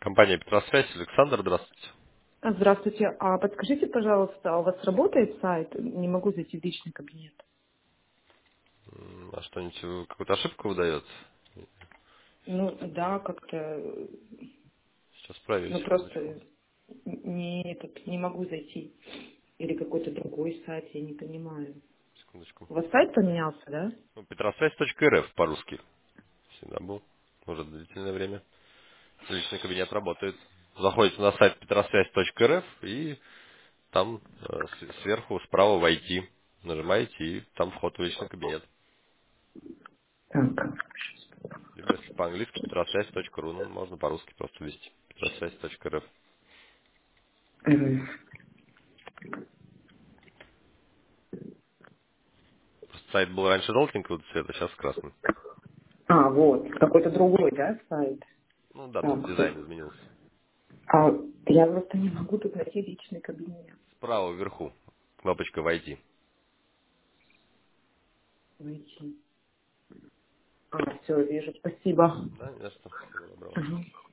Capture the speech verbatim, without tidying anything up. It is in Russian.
Компания Петросвязь. Александр, здравствуйте. А, Здравствуйте. А подскажите, пожалуйста, а у вас работает сайт? Не могу зайти в личный кабинет. М, А что-нибудь, э, какую-то ошибку выдает? Ну да, как-то, э, Сейчас проверю, ну секундочку. просто не, этот, не могу зайти. Или какой-то другой сайт, я не понимаю. Секундочку. У вас сайт поменялся, да? Ну, петросвязь точка эр эф по-русски. Всегда был. Уже длительное время. Личный кабинет работает. Заходите на сайт петросвязь точка эр эф и там э, с- сверху справа войти. Нажимаете и там вход в личный кабинет. Так. Либо если по-английски петросвязь точка ру, ну, можно по-русски просто ввести. петросвязь точка эр эф. Мгм. Просто сайт был раньше желтенького цвета, сейчас красный. А, вот, какой-то другой, да, сайт? Ну да, тут Так, дизайн изменился. а я просто не могу тут найти личный кабинет. Справа вверху кнопочка «Войти». Найти. А, все, вижу, спасибо. Да, не за что. Всего доброго. Ага.